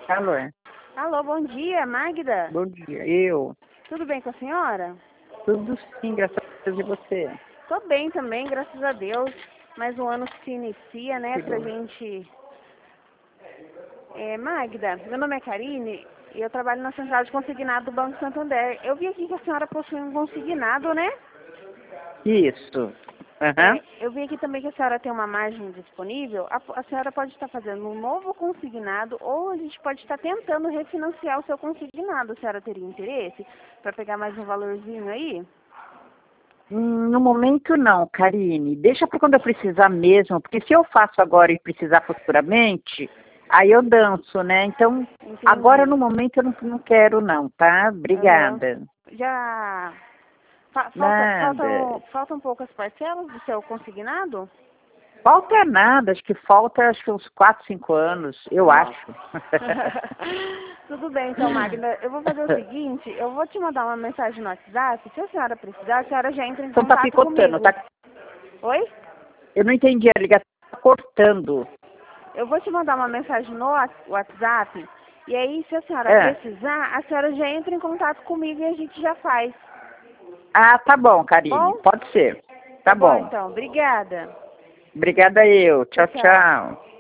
Alô, Alô, bom dia, Magda. bom dia. Eu? Tudo bem com a senhora? Tudo sim, graças a Deus, e você? Tô bem também, graças a Deus. Mais um ano que se inicia, né, Que pra bom. gente... Magda, meu nome é Karine e eu trabalho na central de consignado do Banco Santander. Eu vi aqui que a senhora possui um consignado, né? Isso. Aham. Eu vi aqui também que a senhora tem uma margem disponível. A senhora pode estar fazendo um novo consignado ou a gente pode estar tentando refinanciar o seu consignado. A senhora teria interesse para pegar mais um valorzinho aí? No momento não, Karine. Deixa para quando eu precisar mesmo, porque se eu faço agora e precisar futuramente, aí eu danço, né? Então, agora Entendi. no momento eu não quero não, tá? Aham. Obrigada. Já Nada. faltam poucas parcelas do seu consignado? Falta nada, acho que uns 4, 5 anos, eu Nossa. acho. Tudo bem, então, Magda. Eu vou fazer o seguinte, eu vou te mandar uma mensagem no WhatsApp. Se a senhora precisar, a senhora já entra em Então tá contato picotando, comigo. tá? Oi? Eu não entendi, a ligação tá cortando. Eu vou te mandar uma mensagem no WhatsApp. E aí, se a senhora É. precisar, a senhora já entra em contato comigo e a gente já faz. Ah, tá bom, Tá Karine. bom? Pode ser. Tá Tá bom, bom. então. Obrigada. Obrigada eu. Tchau, Tchau, tchau. tchau.